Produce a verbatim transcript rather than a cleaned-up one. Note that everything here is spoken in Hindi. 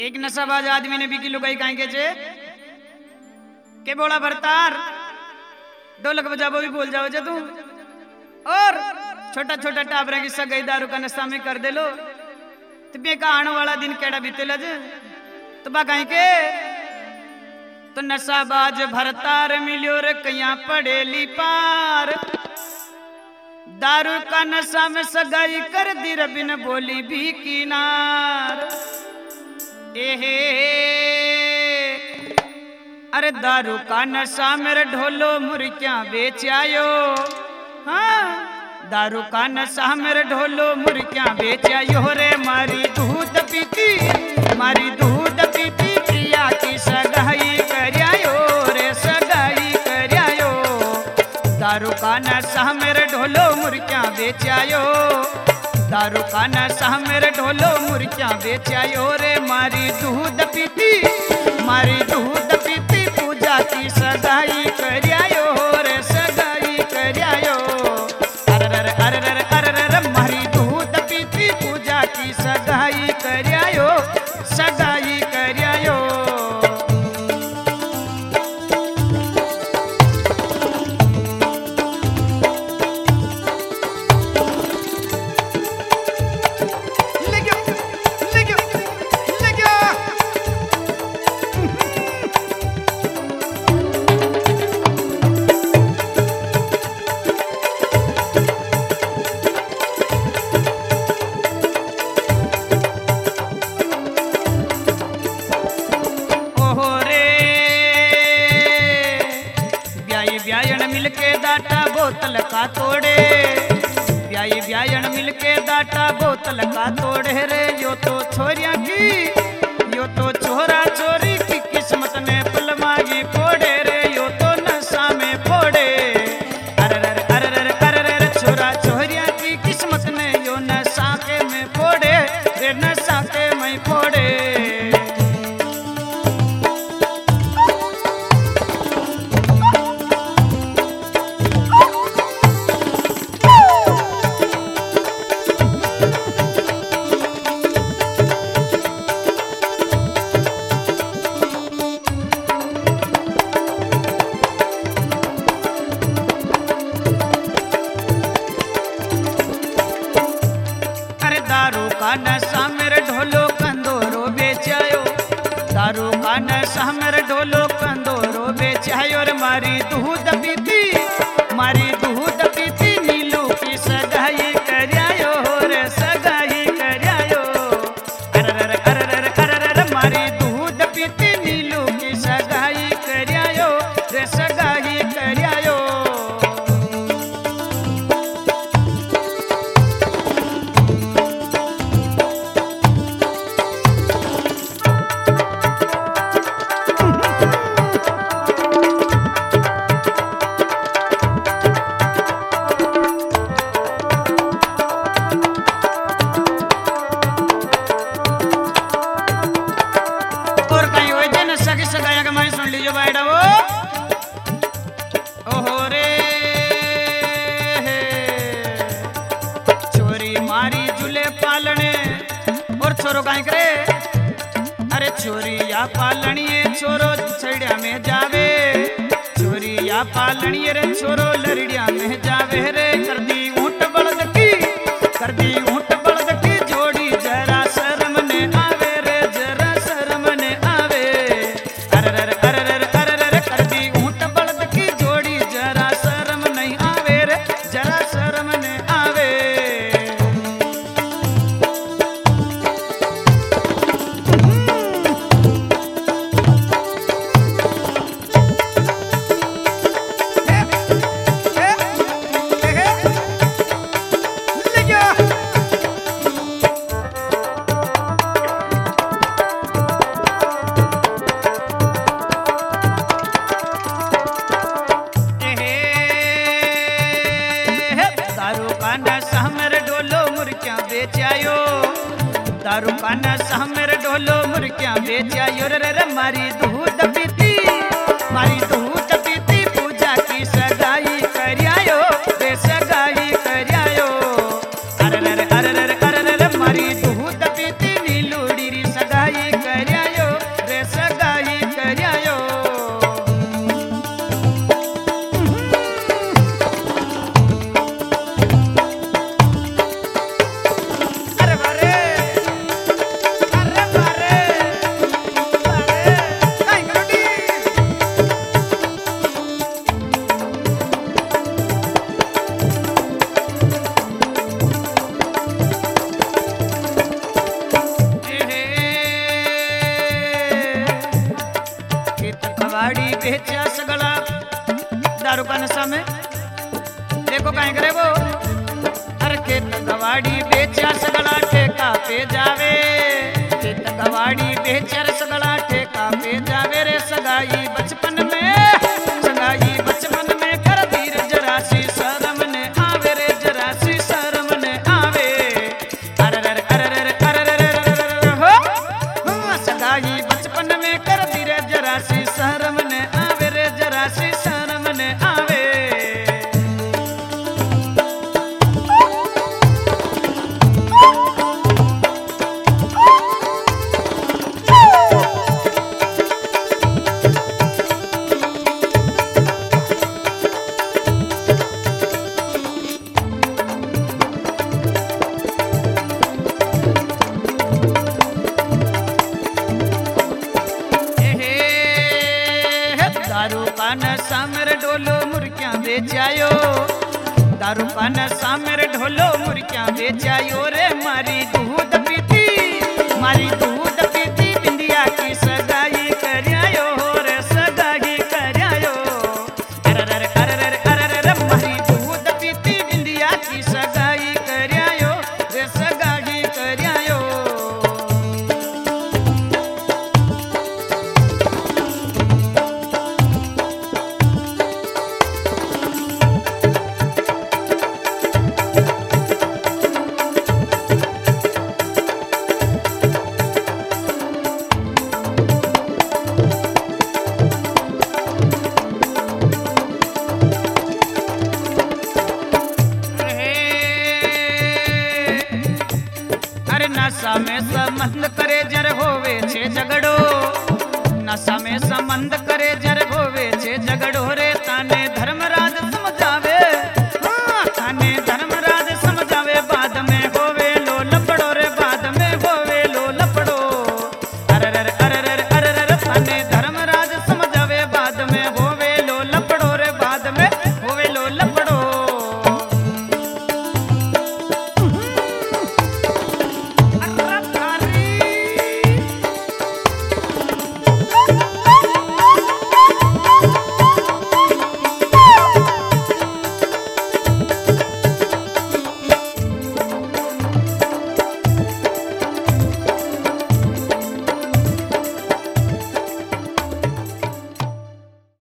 एक नशाबाज आदमी ने बिकी लुगाई काई के चे के बोला भरतार ढोलक बजाबो भी भूल जाओ जे तू और छोटा छोटा टाबरा की सगाई दारू का नशा में कर दे लो तो का आने वाला दिन केड़ा बीते लज तो बा काई के तो नशाबाज भरतार मिलियो रे कया पड़ेली पार दारू का नशा में सगाई कर दी रबिन बोली भी किनार एहे अरे दारू का नशा मेरे ढोलो मुर्गियां बेच आयो हाँ दारू का नशा मेरे ढोलो मुर्गियां बेच आयो रे मारी दूध पीती मारी दूध पीती प्रिया की सगाई करयायो रे सगाई करयायो दारू का नशा मेरे ढोलो मुर्गियां बेच आयो दारू का नशा मेरे ढोलो मुर्गियां बेच आयो रे मारी दूध पीती मारी दूध पीती पूजा की सगाई करयायो रे सगाई करयायो अरर अरर अरर मारी दूध पीती पूजा की सगाई करयायो सगाई करयायो मिलके दाटा बोतल का तोड़े ब्याई ब्यायन मिलके दाटा बोतल का तोड़े रे यो तो छोरिया की यो तो छोरा छोरी की किस्मत में पलमागी फोड़े रे यो तो नशा में फोड़े अरर अरर अरर छोरा छोरिया की किस्मत में यो नशा के में फोड़े रे नशा के में फोड़े दारू का नशा मेरे ढोलो कंदोरो बेचायो दारू का नशा मेरे ढोलो कंदोरो बेचायो रे मारी दूध पीती मारी दूध पीती नीलू की सगाई करयायो रे सगाई करयायो अरर अरर अरर मारी दूध पीती नीलू की सगाई करयायो रे सगाई करयायो सगाया का मैं सुन लीजिए बैठा वो ओहो रे छोरी मारी जुले पालने और छोरो काई करे अरे छोरी या पालनी छोरो छड़िया में जावे छोरी या पालनी रे छोरो लड़िया में जावे रे कर दी ऊंट बलद की कर दी ऊंट बलद की जोड़ी जरा शर्म ने आवे रे जरा शर्म ने आवे अरर अरर अरर कर दी ऊंट बलद की जोड़ी जरा शर्म नहीं आवे रे जरा शर्म ने आवे बेचायो दारू का नशा मेरे ढोलो मुर्गियां बेचायो रे रे मारी दूध पीती मारी दूध पीती पूजा की सगाई करयायो रे सगाई करयायो अरर अरर अरर मारी दूध पीती नीलूड़ी री सगाई करया गवाड़ी बेचा सगला। दारू का नशा में देखो कहीं करे वो, अरे खेत गवाड़ी बेचा सगला ठेका पे जावे, खेत गवाड़ी बेचा सगला ठेका पे जावे रे सगाई बचपन में, सगाई बचपन में कर धीर जरा सी शर्म ने आवे रे, जरा सी शर्म ने आवे। अरे अरे अरे अरे अरे हो सगाई बचपन में कर धीरे जरा सी शर्म ने आवे रे, जरा सी शर्म ने आवे। दारू का नशा मेरे ढोलो मुर्गियां बेचायो, दारू का नशा मेरे ढोलो मुर्गियां बेचायो रे मारी दूध पीती, मारी दूध पीती बिंदिया की सगाई करयायो रे, सगाई करयायो। अरे अरे अरे अरे अरे मारी दूध पीती बिंदिया की सगाई करयायो रे, सगाई करयायो। नशा में संबंध करे जर होवे छे झगड़ो,